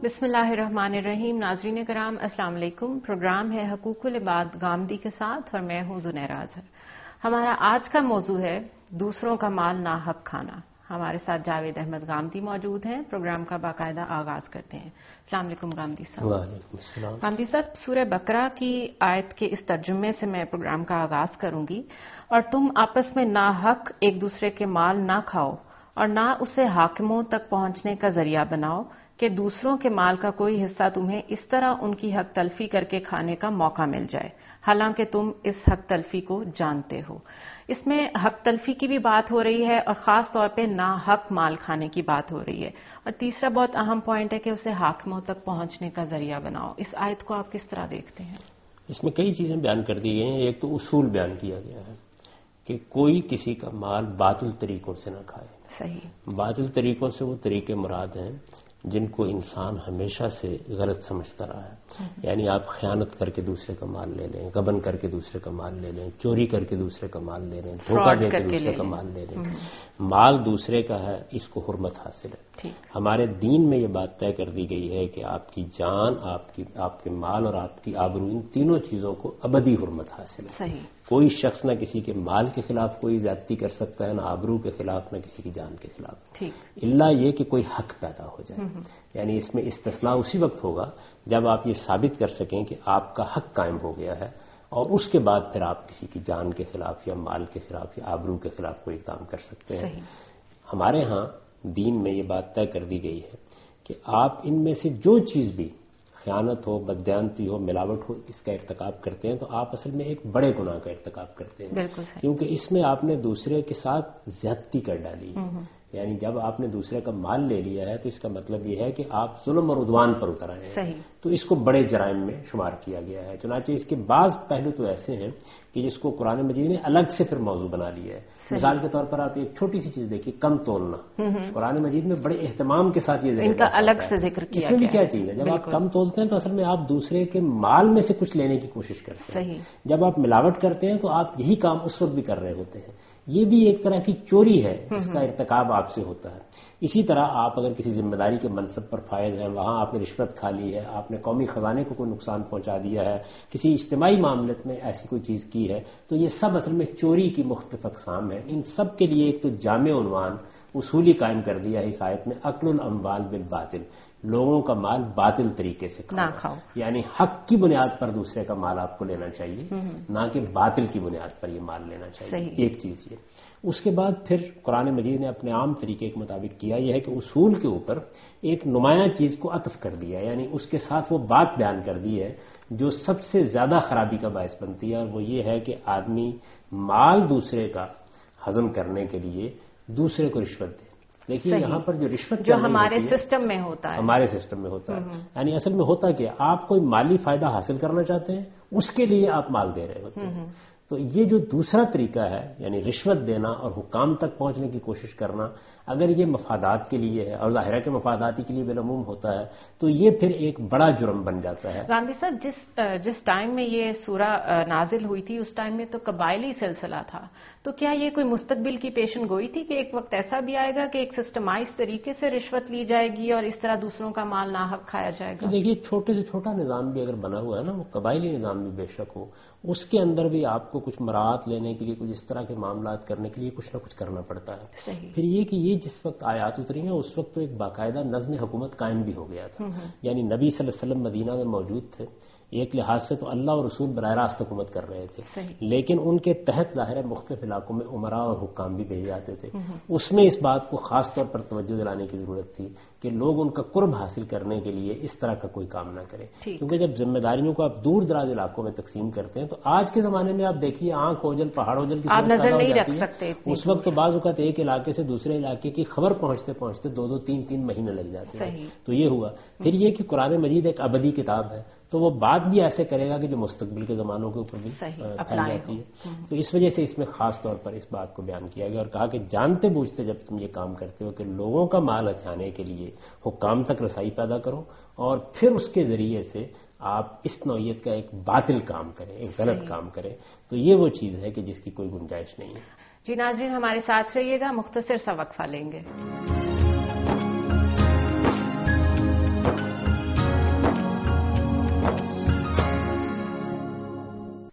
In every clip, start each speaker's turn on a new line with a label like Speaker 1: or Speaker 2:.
Speaker 1: بسم اللہ الرحمن الرحیم. ناظرین کرام السلام علیکم. پروگرام ہے حقوق العباد گامدی کے ساتھ اور میں ہوں زنیرہ اظہر. ہمارا آج کا موضوع ہے دوسروں کا مال ناحق کھانا. ہمارے ساتھ جاوید احمد گامدی موجود ہیں. پروگرام کا باقاعدہ آغاز کرتے ہیں. السلام علیکم گامدی صاحب.
Speaker 2: وعلیکم السلام.
Speaker 1: گامدی صاحب، سورہ بقرہ کی آیت کے اس ترجمے سے میں پروگرام کا آغاز کروں گی. اور تم آپس میں ناحق ایک دوسرے کے مال نہ کھاؤ اور نہ اسے حاکموں تک پہنچنے کا ذریعہ بناؤ کہ دوسروں کے مال کا کوئی حصہ تمہیں اس طرح ان کی حق تلفی کر کے کھانے کا موقع مل جائے حالانکہ تم اس حق تلفی کو جانتے ہو. اس میں حق تلفی کی بھی بات ہو رہی ہے اور خاص طور پہ ناحق مال کھانے کی بات ہو رہی ہے. اور تیسرا بہت اہم پوائنٹ ہے کہ اسے حاکموں تک پہنچنے کا ذریعہ بناؤ. اس آیت کو آپ کس طرح دیکھتے ہیں؟
Speaker 2: اس میں کئی چیزیں بیان کر دی گئی ہیں. ایک تو اصول بیان کیا گیا ہے کہ کوئی کسی کا مال باطل طریقوں سے نہ کھائے.
Speaker 1: صحیح.
Speaker 2: باطل طریقوں سے وہ طریقے مراد ہیں جن کو انسان ہمیشہ سے غلط سمجھتا رہا ہے. یعنی آپ خیانت کر کے دوسرے کا مال لے لیں، غبن کر کے دوسرے کا مال لے لیں، چوری کر کے دوسرے کا مال لے لیں، دھوکہ دے کے دوسرے کا مال لے لیں. مال دوسرے کا ہے، اس کو حرمت حاصل ہے. ہمارے دین میں یہ بات طے کر دی گئی ہے کہ آپ کی جان، آپ کے مال اور آپ کی آبرو، ان تینوں چیزوں کو ابدی حرمت حاصل ہے.
Speaker 1: صحیح.
Speaker 2: کوئی شخص نہ کسی کے مال کے خلاف کوئی زیادتی کر سکتا ہے، نہ آبرو کے خلاف، نہ کسی کی جان کے خلاف، الا یہ کہ کوئی حق پیدا ہو جائے. یعنی اس میں استثناء اسی وقت ہوگا جب آپ یہ ثابت کر سکیں کہ آپ کا حق قائم ہو گیا ہے اور اس کے بعد پھر آپ کسی کی جان کے خلاف یا مال کے خلاف یا آبرو کے خلاف کوئی کام کر سکتے ہیں. ہمارے ہاں دین میں یہ بات طے کر دی گئی ہے کہ آپ ان میں سے جو چیز بھی خیانت ہو، بددیانتی ہو، ملاوٹ ہو، اس کا ارتکاب کرتے ہیں تو آپ اصل میں ایک بڑے گناہ کا ارتکاب کرتے ہیں. کیونکہ اس میں آپ نے دوسرے کے ساتھ زیادتی کر ڈالی ہے. یعنی جب آپ نے دوسرے کا مال لے لیا ہے تو اس کا مطلب یہ ہے کہ آپ ظلم اور عدوان پر اتر آئے ہیں. تو اس کو بڑے جرائم میں شمار کیا گیا ہے. چنانچہ اس کے بعض پہلو تو ایسے ہیں کہ جس کو قرآن مجید نے الگ سے پھر موضوع بنا لیا ہے. مثال کے طور پر آپ ایک چھوٹی سی چیز دیکھیے، کم تولنا. قرآن مجید میں بڑے اہتمام کے ساتھ یہ
Speaker 1: ان کا الگ سے ذکر کیا.
Speaker 2: اس میں بھی کیا چیز ہے، جب آپ کم تولتے ہیں تو اصل میں آپ دوسرے کے مال میں سے کچھ لینے کی کوشش کرتے ہیں. جب آپ ملاوٹ کرتے ہیں تو آپ یہی کام اس وقت بھی کر رہے ہوتے ہیں. یہ بھی ایک طرح کی چوری ہے جس کا ارتکاب آپ سے ہوتا ہے. اسی طرح آپ اگر کسی ذمہ داری کے منصب پر فائز ہیں، وہاں آپ نے رشوت کھا لی ہے، آپ نے قومی خزانے کو کوئی نقصان پہنچا دیا ہے، کسی اجتماعی معاملت میں ایسی کوئی چیز کی ہے، تو یہ سب اصل میں چوری کی مختلف اقسام ہیں. ان سب کے لیے ایک تو جامع عنوان اصولی قائم کر دیا ہے اس آیت میں، اکل الاموال بالباطل. لوگوں کا مال باطل طریقے سے کھاؤ. یعنی حق کی بنیاد پر دوسرے کا مال آپ کو لینا چاہیے، نہ کہ باطل کی بنیاد پر یہ مال لینا چاہیے. ایک چیز یہ. اس کے بعد پھر قرآن مجید نے اپنے عام طریقے کے مطابق کیا یہ ہے کہ اصول کے اوپر ایک نمایاں چیز کو عطف کر دیا، یعنی اس کے ساتھ وہ بات بیان کر دی ہے جو سب سے زیادہ خرابی کا باعث بنتی ہے، اور وہ یہ ہے کہ آدمی مال دوسرے کا ہضم کرنے کے لیے دوسرے کو رشوت دے. دیکھیے یہاں پر جو رشوت
Speaker 1: جو ہمارے سسٹم میں ہوتا ہے،
Speaker 2: ہمارے سسٹم میں ہوتا ہے، یعنی اصل میں ہوتا کہ آپ کوئی مالی فائدہ حاصل کرنا چاہتے ہیں، اس کے لیے آپ مال دے رہے ہوتے ہیں. تو یہ جو دوسرا طریقہ ہے، یعنی رشوت دینا اور حکام تک پہنچنے کی کوشش کرنا، اگر یہ مفادات کے لیے ہے اور ظاہرہ کے مفاداتی کے لیے بالعموم ہوتا ہے تو یہ پھر ایک بڑا جرم بن جاتا ہے.
Speaker 1: گاندھی صاحب، جس ٹائم میں یہ سورہ نازل ہوئی تھی اس ٹائم میں تو قبائلی سلسلہ تھا، تو کیا یہ کوئی مستقبل کی پیشن گوئی تھی کہ ایک وقت ایسا بھی آئے گا کہ ایک سسٹمائز طریقے سے رشوت لی جائے گی اور اس طرح دوسروں کا مال ناحق کھایا جائے گا؟
Speaker 2: دیکھیے چھوٹے سے چھوٹا نظام بھی اگر بنا ہوا ہے نا، وہ قبائلی نظام بھی بے شک ہو، اس کے اندر بھی آپ کو کچھ مراعات لینے کے لیے، کچھ اس طرح کے معاملات کرنے کے لیے کچھ نہ کچھ کرنا پڑتا ہے. پھر یہ کہ یہ جس وقت آیات اتری ہیں اس وقت تو ایک باقاعدہ نظم حکومت قائم بھی ہو گیا تھا. یعنی نبی صلی اللہ علیہ وسلم مدینہ میں موجود تھے، ایک لحاظ سے تو اللہ اور رسول براہ راست حکومت کر رہے تھے، لیکن ان کے تحت ظاہر مختلف علاقوں میں عمراء اور حکام بھی بھیجے جاتے تھے. اس میں اس بات کو خاص طور پر توجہ دلانے کی ضرورت تھی کہ لوگ ان کا قرب حاصل کرنے کے لیے اس طرح کا کوئی کام نہ کریں. کیونکہ جب ذمہ داریوں کو آپ دور دراز علاقوں میں تقسیم کرتے ہیں تو آج کے زمانے میں آپ دیکھیے آنکھ اوجل پہاڑ اوجل کی
Speaker 1: نظر نہیں رکھ سکتے.
Speaker 2: اس وقت تو بعض اوقات ایک علاقے سے دوسرے علاقے کی خبر پہنچتے پہنچتے 2-2 3-3 مہینے لگ جاتے ہیں. تو یہ ہوا. پھر یہ کہ قرآن مجید ایک ابدی کتاب ہے تو وہ بات بھی ایسے کرے گا کہ جو مستقبل کے زمانوں کے اوپر بھی پھیل جاتی ہے. تو اس وجہ سے اس میں خاص طور پر اس بات کو بیان کیا گیا اور کہا کہ جانتے بوجھتے جب تم یہ کام کرتے ہو کہ لوگوں کا مال ہتھیانے کے لیے حکام تک رسائی پیدا کرو اور پھر اس کے ذریعے سے آپ اس نوعیت کا ایک باطل کام کریں، ایک غلط کام کریں، تو یہ وہ چیز ہے کہ جس کی کوئی گنجائش نہیں ہے.
Speaker 1: جی ناظرین ہمارے ساتھ رہیے گا، مختصر سا وقفہ لیں گے.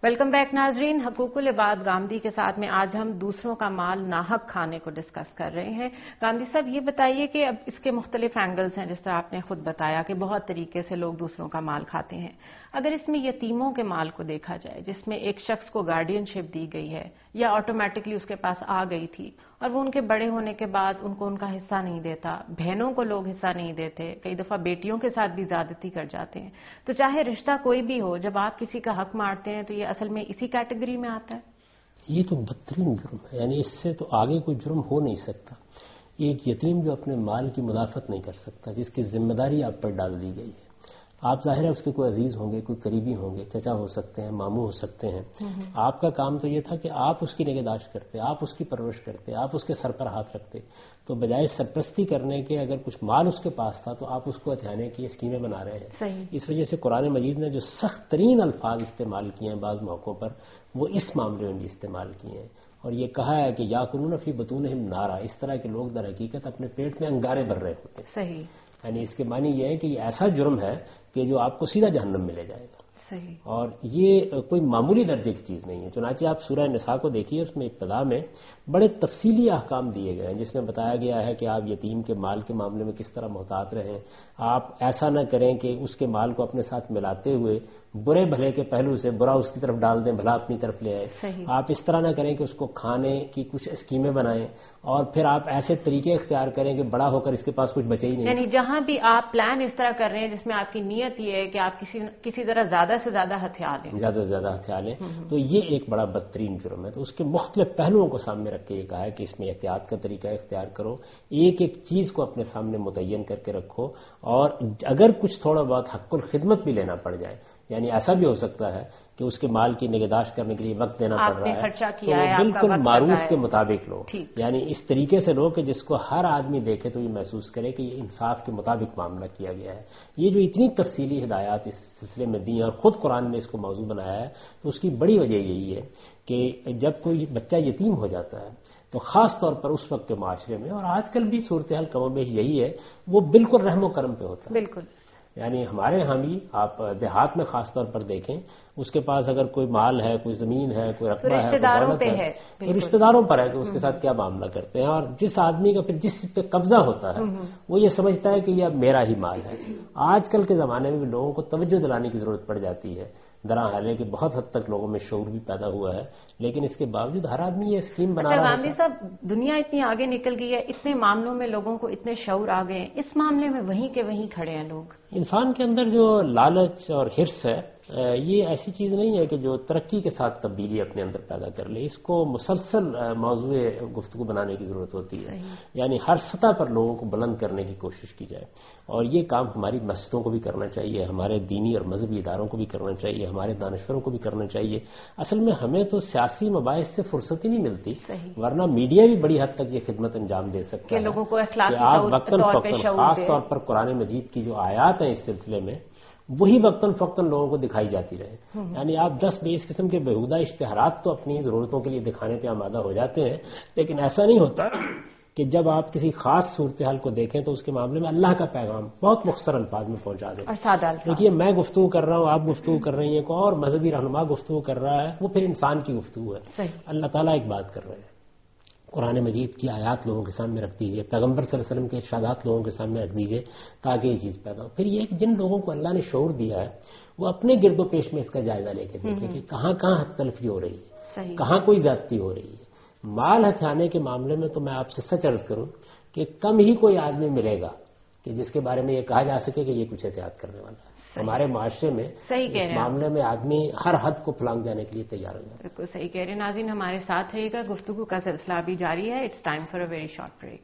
Speaker 1: ویلکم بیک ناظرین، حقوق العباد گامدی کے ساتھ میں آج ہم دوسروں کا مال ناحق کھانے کو ڈسکس کر رہے ہیں۔ گامدی صاحب یہ بتائیے کہ اب اس کے مختلف اینگلز ہیں، جس طرح آپ نے خود بتایا کہ بہت طریقے سے لوگ دوسروں کا مال کھاتے ہیں۔ اگر اس میں یتیموں کے مال کو دیکھا جائے، جس میں ایک شخص کو گارڈین شپ دی گئی ہے یا آٹومیٹکلی اس کے پاس آ گئی تھی اور وہ ان کے بڑے ہونے کے بعد ان کو ان کا حصہ نہیں دیتا، بہنوں کو لوگ حصہ نہیں دیتے، کئی دفعہ بیٹیوں کے ساتھ بھی زیادتی کر جاتے ہیں، تو چاہے رشتہ کوئی بھی ہو، جب آپ کسی کا حق مارتے ہیں تو یہ اصل میں اسی کیٹیگری میں آتا ہے؟
Speaker 2: یہ تو بدترین جرم ہے، یعنی اس سے تو آگے کوئی جرم ہو نہیں سکتا۔ ایک یتیم جو اپنے مال کی مدافعت نہیں کر سکتا، جس کی ذمہ داری آپ پر ڈال دی گئی ہے، آپ ظاہر ہے اس کے کوئی عزیز ہوں گے، کوئی قریبی ہوں گے، چچا ہو سکتے ہیں، ماموں ہو سکتے ہیں، آپ کا کام تو یہ تھا کہ آپ اس کی نگہداشت کرتے، آپ اس کی پرورش کرتے، آپ اس کے سر پر ہاتھ رکھتے، تو بجائے سرپرستی کرنے کے اگر کچھ مال اس کے پاس تھا تو آپ اس کو ہتھیانے کی اسکیمیں بنا رہے ہیں۔ اس وجہ سے قرآن مجید نے جو سخت ترین الفاظ استعمال کیے ہیں بعض موقعوں پر، وہ اس معاملے میں بھی استعمال کیے ہیں، اور یہ کہا ہے کہ یاکلون فی بطونہم نارا، اس طرح کے لوگ در حقیقت اپنے پیٹ میں انگارے بھر رہے ہوتے ہیں۔
Speaker 1: صحیح،
Speaker 2: یعنی اس کے معنی یہ ہے کہ یہ ایسا جرم ہے کہ جو آپ کو سیدھا جہنم میں لے جائے گا۔
Speaker 1: صحیح،
Speaker 2: اور یہ کوئی معمولی درجے کی چیز نہیں ہے۔ چنانچہ آپ سورہ نساء کو دیکھیے، اس میں ابتدا میں بڑے تفصیلی احکام دیے گئے ہیں، جس میں بتایا گیا ہے کہ آپ یتیم کے مال کے معاملے میں کس طرح محتاط رہیں، آپ ایسا نہ کریں کہ اس کے مال کو اپنے ساتھ ملاتے ہوئے برے بھلے کے پہلو سے برا اس کی طرف ڈال دیں، بھلا اپنی طرف لے آئے۔ آپ اس طرح نہ کریں کہ اس کو کھانے کی کچھ اسکیمیں بنائیں، اور پھر آپ ایسے طریقے اختیار کریں کہ بڑا ہو کر اس کے پاس کچھ بچے ہی نہیں۔
Speaker 1: یعنی جہاں بھی آپ پلان اس طرح کر رہے ہیں جس میں آپ کی نیت یہ ہے کہ آپ کسی طرح زیادہ سے زیادہ ہتھیار لیں،
Speaker 2: زیادہ سے زیادہ ہتھیار لیں، تو یہ ایک بڑا بدترین جرم ہے۔ تو اس کے مختلف پہلوؤں کو سامنے رکھ کے یہ کہا ہے کہ اس میں احتیاط کا طریقہ اختیار کرو، ایک ایک چیز کو اپنے سامنے متعین کر کے رکھو، اور اگر کچھ تھوڑا بہت حق الخدمت بھی لینا پڑ جائے، یعنی ایسا بھی ہو سکتا ہے کہ اس کے مال کی نگہداشت کرنے کے لیے وقت دینا پڑ رہا ہے، تو بالکل معروف کے مطابق لو، یعنی اس طریقے سے لو کہ جس کو ہر آدمی دیکھے تو یہ محسوس کرے کہ یہ انصاف کے مطابق معاملہ کیا گیا ہے۔ یہ جو اتنی تفصیلی ہدایات اس سلسلے میں دی ہیں اور خود قرآن نے اس کو موضوع بنایا ہے، تو اس کی بڑی وجہ یہی ہے کہ جب کوئی بچہ یتیم ہو جاتا ہے تو خاص طور پر اس وقت کے معاشرے میں، اور آج کل بھی صورتحال کم و بیش یہی ہے، وہ بالکل رحم و کرم پہ ہوتا ہے۔
Speaker 1: بالکل،
Speaker 2: یعنی ہمارے ہاں بھی آپ دیہات میں خاص طور پر دیکھیں، اس کے پاس اگر کوئی مال ہے، کوئی زمین ہے، کوئی رقبہ ہے، کوئی دولت ہے، تو رشتہ داروں پر ہے کہ اس کے ساتھ کیا معاملہ کرتے ہیں، اور جس آدمی کا پھر جس پہ قبضہ ہوتا ہے وہ یہ سمجھتا ہے کہ یہ اب میرا ہی مال ہے۔ آج کل کے زمانے میں بھی لوگوں کو توجہ دلانے کی ضرورت پڑ جاتی ہے، حالانکہ کہ بہت حد تک لوگوں میں شعور بھی پیدا ہوا ہے، لیکن اس کے باوجود ہر آدمی یہ اسکیم بنا رہا ہے۔
Speaker 1: گاندھی صاحب، دنیا اتنی آگے نکل گئی ہے، اتنے معاملوں میں لوگوں کو اتنے شعور آ گئے ہیں، اس معاملے میں وہیں کے وہیں کھڑے ہیں لوگ۔
Speaker 2: انسان کے اندر جو لالچ اور حرص ہے، یہ ایسی چیز نہیں ہے کہ جو ترقی کے ساتھ تبدیلی اپنے اندر پیدا کر لے، اس کو مسلسل موضوع گفتگو بنانے کی ضرورت ہوتی ہے، یعنی ہر سطح پر لوگوں کو بلند کرنے کی کوشش کی جائے، اور یہ کام ہماری مسجدوں کو بھی کرنا چاہیے، ہمارے دینی اور مذہبی اداروں کو بھی کرنا چاہیے، ہمارے دانشوروں کو بھی کرنا چاہیے۔ اصل میں ہمیں تو سیاسی مباحث سے فرصت ہی نہیں ملتی، ورنہ میڈیا بھی بڑی حد تک یہ خدمت انجام دے سکتا ہے
Speaker 1: لوگوں کو
Speaker 2: کہ آپ وقتاً فوقتاً، خاص طور پر قرآن مجید کی جو آیات ہیں اس سلسلے میں، وہی وقتاً فوقتاً لوگوں کو دکھائی جاتی رہے۔ یعنی آپ 10-20 قسم کے بےہودہ اشتہارات تو اپنی ضرورتوں کے لیے دکھانے پہ آمادہ ہو جاتے ہیں، لیکن ایسا نہیں ہوتا کہ جب آپ کسی خاص صورتحال کو دیکھیں تو اس کے معاملے میں اللہ کا پیغام بہت مختصر الفاظ میں پہنچا دیں۔ دیکھیے، میں گفتگو کر رہا ہوں، آپ گفتگو کر رہی ہیں، کوئی اور مذہبی رہنما گفتگو کر رہا ہے، وہ پھر انسان کی گفتگو ہے۔ اللہ تعالیٰ ایک بات کر رہے ہیں، قرآن مجید کی آیات لوگوں کے سامنے رکھ دیجئے، پیغمبر صلی اللہ علیہ وسلم کے ارشادات لوگوں کے سامنے رکھ دیجئے تاکہ یہ چیز پیدا ہو۔ پھر یہ کہ جن لوگوں کو اللہ نے شعور دیا ہے وہ اپنے گرد و پیش میں اس کا جائزہ لے کے دیکھیں کہ کہاں کہاں حق تلفی ہو رہی ہے، کہاں کوئی زیادتی ہو رہی ہے۔ مال ہتھیانے کے معاملے میں تو میں آپ سے سچ عرض کروں کہ کم ہی کوئی آدمی ملے گا کہ جس کے بارے میں یہ کہا جا سکے کہ یہ کچھ احتیاط کرنے والا ہے۔ ہمارے معاشرے میں اس معاملے میں آدمی ہر حد کو پھلانگ جانے کے لیے تیار ہو جائے۔
Speaker 1: بالکل صحیح کہہ رہے ہیں۔ ناظرین، ہمارے ساتھ رہیے گا، گفتگو کا سلسلہ ابھی جاری ہے۔ It's time for a very short break.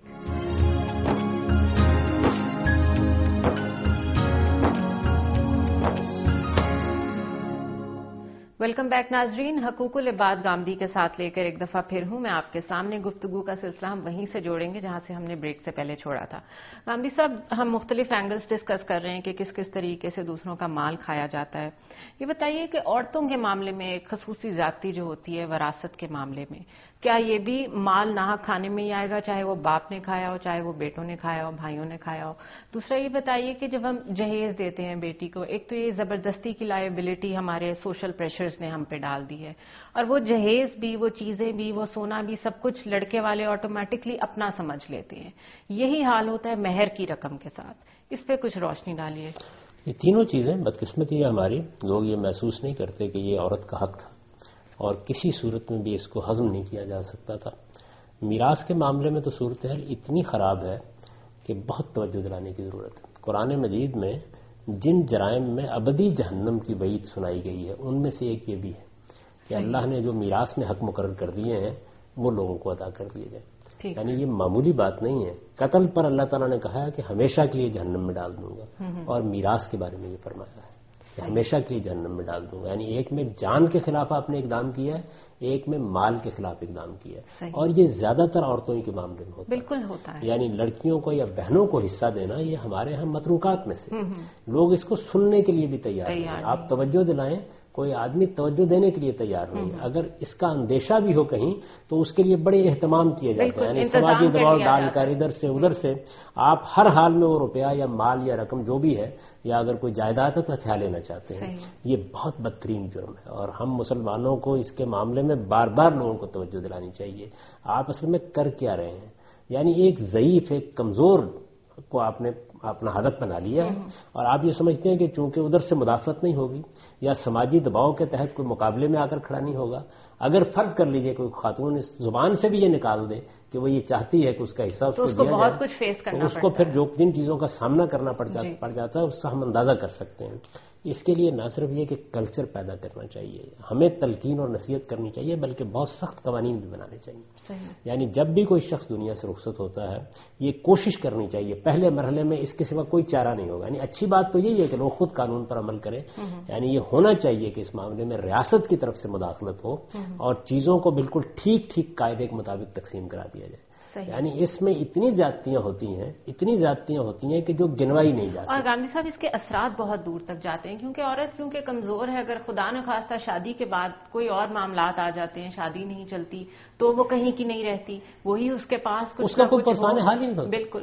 Speaker 1: Welcome back ناظرین، حقوق العباد گامدی کے ساتھ لے کر ایک دفعہ پھر ہوں میں آپ کے سامنے۔ گفتگو کا سلسلہ ہم وہیں سے جوڑیں گے جہاں سے ہم نے بریک سے پہلے چھوڑا تھا۔ گامدی صاحب، ہم مختلف اینگلز ڈسکس کر رہے ہیں کہ کس کس طریقے سے دوسروں کا مال کھایا جاتا ہے۔ یہ بتائیے کہ عورتوں کے معاملے میں ایک خصوصی زیادتی جو ہوتی ہے وراثت کے معاملے میں، کیا یہ بھی مال ناحق کھانے میں ہی آئے گا، چاہے وہ باپ نے کھایا ہو، چاہے وہ بیٹوں نے کھایا ہو، بھائیوں نے کھایا ہو؟ دوسرا یہ بتائیے کہ جب ہم جہیز دیتے ہیں بیٹی کو، ایک تو یہ زبردستی کی لائبلٹی ہمارے سوشل پریشرز اس نے ہم پہ ڈال دی ہے. اور وہ جہیز بھی، وہ چیزیں بھی، وہ سونا بھی، سب کچھ لڑکے والے آٹومیٹکلی اپنا سمجھ لیتے ہیں. یہی حال ہوتا ہے مہر کی رقم کے ساتھ. اس پہ کچھ روشنی ڈالیے.
Speaker 2: یہ تینوں چیزیں بدقسمتی ہے ہماری. لوگ یہ محسوس نہیں کرتے کہ یہ عورت کا حق تھا اور کسی صورت میں بھی اس کو ہضم نہیں کیا جا سکتا تھا. میراث کے معاملے میں تو صورتحال اتنی خراب ہے کہ بہت توجہ دلانے کی ضرورت ہے. قرآن مجید میں جن جرائم میں ابدی جہنم کی وعید سنائی گئی ہے ان میں سے ایک یہ بھی ہے کہ اللہ نے جو میراث میں حق مقرر کر دیے ہیں وہ لوگوں کو ادا کر دیے جائیں. یعنی یہ معمولی بات نہیں ہے. قتل پر اللہ تعالیٰ نے کہا ہے کہ ہمیشہ کے لیے جہنم میں ڈال دوں گا، اور میراث کے بارے میں یہ فرمایا ہے کہ ہمیشہ کے لیے جہنم میں ڈال دوں گا. یعنی ایک میں جان کے خلاف آپ نے اقدام کیا ہے، ایک میں مال کے خلاف اقدام کیا ہے. اور یہ زیادہ تر عورتوں کے معاملے میں ہوتا ہے.
Speaker 1: بالکل ہوتا ہے.
Speaker 2: یعنی لڑکیوں کو یا بہنوں کو حصہ دینا یہ ہمارے ہاں متروکات میں سے. لوگ اس کو سننے کے لیے بھی تیار ہیں. آپ توجہ دلائیں، کوئی آدمی توجہ دینے کے لیے تیار نہیں ہے. اگر اس کا اندیشہ بھی ہو کہیں تو اس کے لیے بڑے اہتمام کیے جاتے ہیں. یعنی سماجی دباؤ ڈال کر ادھر سے ادھر سے آپ ہر حال میں وہ روپیہ یا مال یا رقم جو بھی ہے یا اگر کوئی جائیداد ہے تو ہتھیا لینا چاہتے ہیں. یہ بہت بدترین جرم ہے اور ہم مسلمانوں کو اس کے معاملے میں بار بار لوگوں کو توجہ دلانی چاہیے. آپ اصل میں کر کیا رہے ہیں؟ یعنی ایک ضعیف، ایک کمزور کو آپ نے اپنا ہدف بنا لیا ہے اور آپ یہ سمجھتے ہیں کہ چونکہ ادھر سے مدافعت نہیں ہوگی یا سماجی دباؤ کے تحت کوئی مقابلے میں آ کر کھڑا نہیں ہوگا. اگر فرض کر لیجئے کوئی خاتون اس زبان سے بھی یہ نکال دے کہ وہ یہ چاہتی ہے کہ اس کا حصہ اس کو دیا جائے،
Speaker 1: بہت کچھ فیس کرنا
Speaker 2: تو اس کو پھر جن چیزوں کا سامنا کرنا پڑ جاتا ہے اس کا ہم اندازہ کر سکتے ہیں. اس کے لیے نہ صرف یہ کہ کلچر پیدا کرنا چاہیے، ہمیں تلقین اور نصیحت کرنی چاہیے، بلکہ بہت سخت قوانین بھی بنانے چاہیے. یعنی جب بھی کوئی شخص دنیا سے رخصت ہوتا ہے یہ کوشش کرنی چاہیے پہلے مرحلے میں اس کے سوا کوئی چارہ نہیں ہوگا. یعنی اچھی بات تو یہی ہے کہ لوگ خود قانون پر عمل کریں. یعنی یہ ہونا چاہیے کہ اس معاملے میں ریاست کی طرف سے مداخلت ہو اور چیزوں کو بالکل ٹھیک ٹھیک قاعدے کے مطابق تقسیم کرا دیا جائے. یعنی اس میں اتنی زیادتیاں ہوتی ہیں کہ جو گنوائی نہیں جا سکتی.
Speaker 1: اور گاندھی صاحب اس کے اثرات بہت دور تک جاتے ہیں کیونکہ عورت کمزور ہے. اگر خدا نہ خواستہ شادی کے بعد کوئی اور معاملات آ جاتے ہیں، شادی نہیں چلتی تو وہ کہیں کی نہیں رہتی، وہی اس کے پاس کچھ
Speaker 2: اس کا کوئی پرسان حال ہی نہیں ہوتا.
Speaker 1: بالکل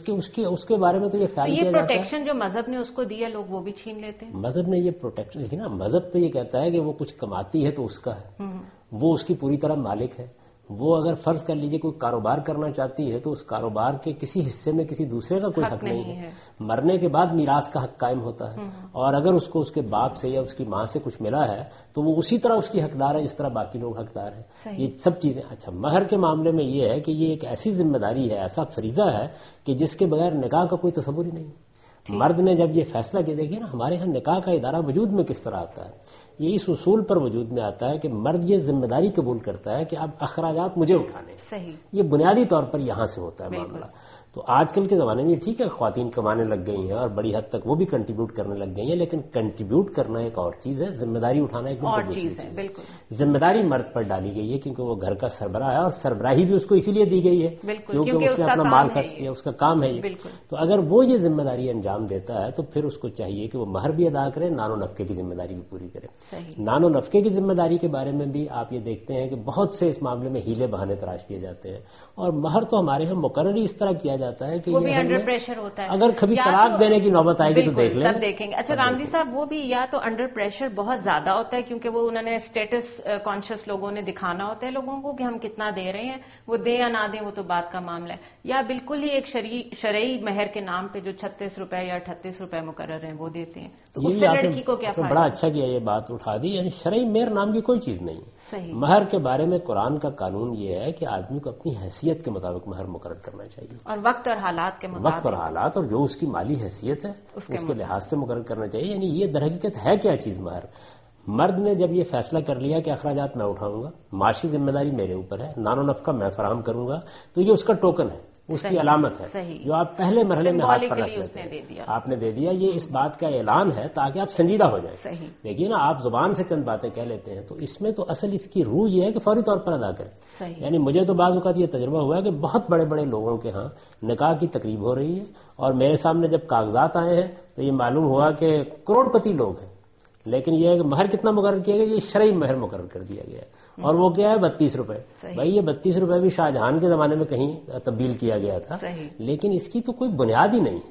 Speaker 2: اس کے بارے میں تو یہ خیال کیا جاتا ہے.
Speaker 1: پروٹیکشن جو مذہب نے اس کو دیا لوگ وہ بھی چھین لیتے ہیں.
Speaker 2: مذہب نے یہ پروٹیکشن دیکھی نا، مذہب تو یہ کہتا ہے کہ وہ کچھ کماتی ہے تو اس کا ہے، وہ اس کی پوری طرح مالک ہے. وہ اگر فرض کر لیجئے کوئی کاروبار کرنا چاہتی ہے تو اس کاروبار کے کسی حصے میں کسی دوسرے کا کوئی حق نہیں ہے. مرنے کے بعد میراث کا حق قائم ہوتا ہے اور اگر اس کو اس کے باپ سے یا اس کی ماں سے کچھ ملا ہے تو وہ اسی طرح اس کی حقدار ہے جس طرح باقی لوگ حقدار ہیں. یہ سب چیزیں. اچھا، مہر کے معاملے میں یہ ہے کہ یہ ایک ایسی ذمہ داری ہے، ایسا فریضہ ہے کہ جس کے بغیر نکاح کا کوئی تصور ہی نہیں. مرد نے جب یہ فیصلہ کیا، دیکھیے نا ہمارے ہاں نکاح کا ادارہ وجود میں کس طرح آتا ہے. یہ اس اصول پر وجود میں آتا ہے کہ مرد یہ ذمہ داری قبول کرتا ہے کہ اب اخراجات مجھے اٹھانے. یہ بنیادی طور پر یہاں سے ہوتا ہے معاملہ. تو آج کل کے زمانے میں ٹھیک ہے خواتین کمانے لگ گئی ہیں اور بڑی حد تک وہ بھی کنٹریبیوٹ کرنے لگ گئی ہیں، لیکن کنٹریبیوٹ کرنا ایک اور چیز ہے، ذمہ داری اٹھانا ایک اور چیز ہے. بالکل ذمہ داری مرد پر ڈالی گئی ہے کیونکہ وہ گھر کا سربراہ ہے اور سربراہی بھی اس کو اسی لیے دی گئی ہے کیونکہ اس نے اپنا مال خرچ کیا، اس کا کام ہے یہ. تو اگر وہ یہ ذمہ داری انجام دیتا ہے تو پھر اس کو چاہیے کہ وہ مہر بھی ادا کرے، نان و نفقے کی ذمہ داری بھی پوری کرے. نان و نفقے کی ذمہ داری کے بارے میں بھی آپ یہ دیکھتے ہیں کہ بہت سے اس معاملے میں ہیلے بہانے تراش کیے جاتے ہیں اور مہر تو ہمارے ہاں مقرر ہی اس طرح کیا جاتا ہے کہ
Speaker 1: انڈر پریشر ہوتا ہے.
Speaker 2: اگر کبھی طلاق دینے کی نوبت آئے گی تو دیکھ لیں،
Speaker 1: تب دیکھیں گے. اچھا گاندھی صاحب، وہ بھی یا تو انڈر پریشر بہت زیادہ ہوتا ہے کیونکہ وہ انہوں نے اسٹیٹس کانشیس لوگوں نے دکھانا ہوتا ہے لوگوں کو کہ ہم کتنا دے رہے ہیں، وہ دیں یا نہ دیں وہ تو بات کا معاملہ ہے، یا بالکل ہی ایک شرعی مہر کے نام پہ جو 36 روپے یا 38 روپے مقرر ہیں وہ دیتے ہیں. تو اس سے لڑکی کو کیا فائدہ؟
Speaker 2: بڑا اچھا کیا یہ بات اٹھا دی. یعنی شرعی مہر نام کی کوئی چیز نہیں. مہر کے بارے میں قرآن کا قانون یہ ہے کہ آدمی کو اپنی حیثیت کے مطابق مہر مقرر کرنا چاہیے اور
Speaker 1: وقت اور حالات کے مطابق، وقت اور
Speaker 2: حالات اور جو اس کی مالی حیثیت ہے اس کے لحاظ سے مقرر کرنا چاہیے. یعنی یہ درحقیقت ہے کیا چیز مہر؟ مرد نے جب یہ فیصلہ کر لیا کہ اخراجات میں اٹھاؤں گا، معاشی ذمہ داری میرے اوپر ہے، نان و نفقہ میں فراہم کروں گا، تو یہ اس کا ٹوکن ہے، اس کی علامت ہے جو آپ پہلے مرحلے میں ہاتھ پر رکھ لیتے ہیں. آپ نے دے دیا، یہ اس بات کا اعلان ہے تاکہ آپ سنجیدہ ہو جائیں. دیکھیے نا، آپ زبان سے چند باتیں کہہ لیتے ہیں تو اس میں تو اصل اس کی روح یہ ہے کہ فوری طور پر ادا کریں. یعنی مجھے تو بعض اوقات یہ تجربہ ہوا ہے کہ بہت بڑے بڑے لوگوں کے ہاں نکاح کی تقریب ہو رہی ہے اور میرے سامنے جب کاغذات آئے ہیں تو یہ معلوم ہوا کہ کروڑ پتی لوگ ہیں، لیکن یہ ہے کہ مہر کتنا مقرر کیا گیا، یہ شرعی مہر مقرر کر دیا گیا اور وہ کیا ہے 32 روپے. بھائی یہ 32 روپے بھی شاہجہان کے زمانے میں کہیں تبدیل کیا گیا تھا، لیکن اس کی تو کوئی بنیاد ہی نہیں ہے.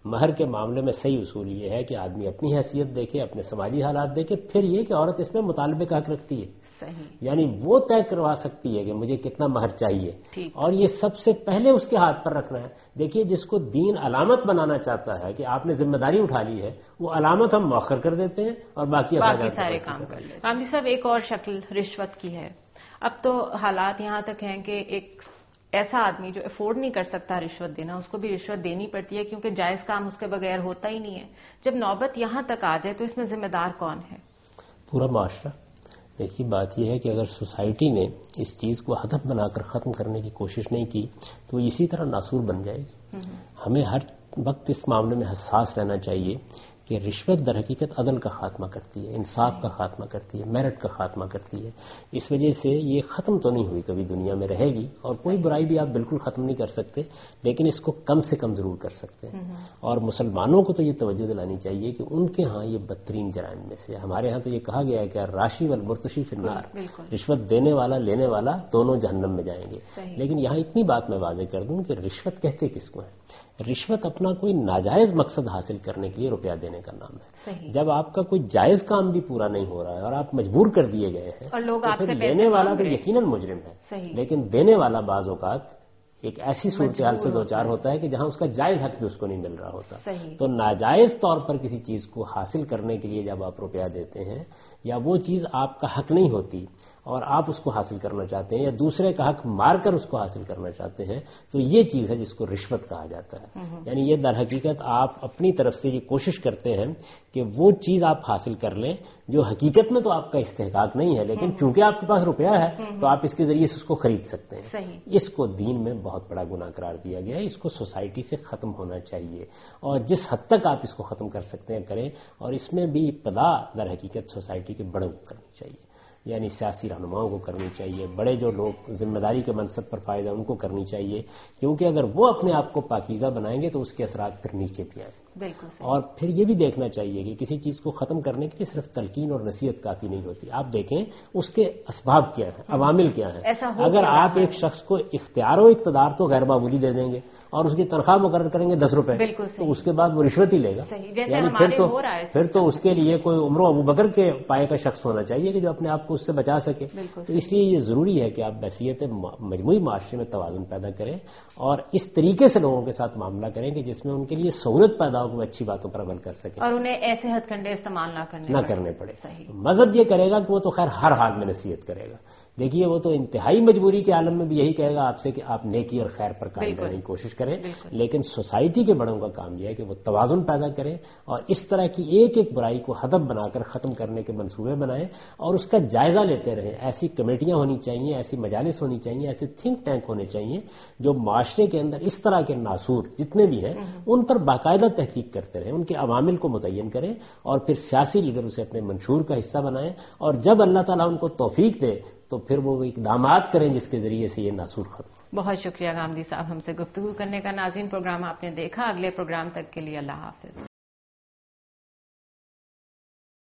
Speaker 2: مہر کے معاملے میں صحیح اصول یہ ہے کہ آدمی اپنی حیثیت دیکھے، اپنے سماجی حالات دیکھے، پھر یہ کہ عورت اس میں مطالبے کا حق رکھتی ہے. یعنی وہ طے کروا سکتی ہے کہ مجھے کتنا مہر چاہیے، اور یہ سب سے پہلے اس کے ہاتھ پر رکھنا ہے. دیکھیے جس کو دین علامت بنانا چاہتا ہے کہ آپ نے ذمہ داری اٹھا لی ہے، وہ علامت ہم مؤخر کر دیتے ہیں اور باقی
Speaker 1: سارے کام کر لیتے ہیں. غامدی صاحب، ایک اور شکل رشوت کی ہے. اب تو حالات یہاں تک ہیں کہ ایک ایسا آدمی جو افورڈ نہیں کر سکتا رشوت دینا، اس کو بھی رشوت دینی پڑتی ہے، کیونکہ جائز کام اس کے بغیر ہوتا ہی نہیں ہے. جب نوبت یہاں تک آ جائے تو اس میں ذمہ دار کون ہے؟
Speaker 2: پورا معاشرہ. دیکھیے بات یہ ہے کہ اگر سوسائٹی نے اس چیز کو ہدف بنا کر ختم کرنے کی کوشش نہیں کی تو اسی طرح ناسور بن جائے گی. ہمیں ہر وقت اس معاملے میں حساس رہنا چاہیے کہ رشوت در حقیقت عدل کا خاتمہ کرتی ہے، انصاف کا خاتمہ کرتی ہے، میرٹ کا خاتمہ کرتی ہے. اس وجہ سے یہ ختم تو نہیں ہوئی، کبھی دنیا میں رہے گی، اور کوئی برائی بھی آپ بالکل ختم نہیں کر سکتے، لیکن اس کو کم سے کم ضرور کر سکتے ہیں. اور مسلمانوں کو تو یہ توجہ دلانی چاہیے کہ ان کے ہاں یہ بدترین جرائم میں سے. ہمارے ہاں تو یہ کہا گیا ہے کہ راشی والمرتشی فی النار، رشوت دینے والا لینے والا دونوں جہنم میں جائیں گے. لیکن یہاں اتنی بات میں واضح کر دوں کہ رشوت کہتے کس کو ہے؟ رشوت اپنا کوئی ناجائز مقصد حاصل کرنے کے لیے روپیہ دینے کا نام ہے. جب آپ کا کوئی جائز کام بھی پورا نہیں ہو رہا ہے اور آپ مجبور کر دیے گئے ہیں،
Speaker 1: اور لوگ
Speaker 2: تو پھر لینے والا تو یقیناً مجرم ہے، لیکن دینے والا بعض اوقات ایک ایسی صورتحال سے دوچار ہوتا ہے کہ جہاں اس کا جائز حق بھی اس کو نہیں مل رہا ہوتا. تو ناجائز طور پر کسی چیز کو حاصل کرنے کے لیے جب آپ روپیہ دیتے ہیں، یا وہ چیز آپ کا حق نہیں ہوتی اور آپ اس کو حاصل کرنا چاہتے ہیں، یا دوسرے کا حق مار کر اس کو حاصل کرنا چاہتے ہیں، تو یہ چیز ہے جس کو رشوت کہا جاتا ہے. یعنی یہ در حقیقت آپ اپنی طرف سے یہ کوشش کرتے ہیں کہ وہ چیز آپ حاصل کر لیں جو حقیقت میں تو آپ کا استحقاق نہیں ہے، لیکن چونکہ آپ کے پاس روپیہ ہے تو آپ اس کے ذریعے سے اس کو خرید سکتے ہیں. اس کو دین میں بہت بڑا گناہ قرار دیا گیا ہے. اس کو سوسائٹی سے ختم ہونا چاہیے، اور جس حد تک آپ اس کو ختم کر سکتے ہیں کریں. اور اس میں بھی ابتدا در حقیقت سوسائٹی کے بڑوں کو کرنی چاہیے، یعنی سیاسی رہنماؤں کو کرنی چاہیے، بڑے جو لوگ ذمہ داری کے منصب پر فائز ہیں ان کو کرنی چاہیے، کیونکہ اگر وہ اپنے آپ کو پاکیزہ بنائیں گے تو اس کے اثرات پھر نیچے بھی آئیں گے.
Speaker 1: بالکل.
Speaker 2: اور پھر یہ بھی دیکھنا چاہیے کہ کسی چیز کو ختم کرنے کے لیے صرف تلقین اور نصیحت کافی نہیں ہوتی. آپ دیکھیں اس کے اسباب کیا ہیں، عوامل کیا ہیں. اگر آپ ایک شخص کو اختیار و اقتدار تو غیر معمولی دے دیں گے اور اس کی تنخواہ مقرر کریں گے 10 روپے، تو اس کے بعد وہ رشوت ہی لے گا. یعنی پھر تو اس کے لیے کوئی عمر و ابوبکر کے پائے کا شخص ہونا چاہیے کہ جو اپنے آپ کو اس سے بچا سکے. تو اس لیے یہ ضروری ہے کہ آپ بحثیت مجموعی معاشرے میں توازن پیدا کریں اور اس طریقے سے لوگوں کے ساتھ معاملہ کریں کہ جس میں ان کے لیے سہولت پیدا ہو، وہ اچھی باتوں پر عمل کر سکیں
Speaker 1: اور انہیں ایسے ہتھ کنڈے استعمال نہ کرنے پڑے.
Speaker 2: مذہب یہ کرے گا کہ وہ تو خیر ہر حال میں نصیحت کرے گا. دیکھیے وہ تو انتہائی مجبوری کے عالم میں بھی یہی کہے گا آپ سے کہ آپ نیکی اور خیر پر قائم رہنے کی کوشش کریں. لیکن سوسائٹی کے بڑوں کا کام یہ ہے کہ وہ توازن پیدا کریں اور اس طرح کی ایک ایک برائی کو ہدف بنا کر ختم کرنے کے منصوبے بنائیں اور اس کا جائزہ لیتے رہیں. ایسی کمیٹیاں ہونی چاہیے، ایسی مجالس ہونی چاہیے، ایسے تھنک ٹینک ہونے چاہیے جو معاشرے کے اندر اس طرح کے ناسور جتنے بھی ہیں ان پر باقاعدہ تحقیق کرتے رہیں، ان کے عوامل کو متعین کریں اور پھر سیاسی لیڈر اسے اپنے منشور کا حصہ بنائیں. اور جب اللہ تعالیٰ ان کو توفیق دے تو پھر وہ اقدامات کریں جس کے ذریعے سے یہ ناسور ختم.
Speaker 1: بہت شکریہ غامدی صاحب ہم سے گفتگو کرنے کا. ناظرین، پروگرام آپ نے دیکھا. اگلے پروگرام تک کے لیے اللہ حافظ.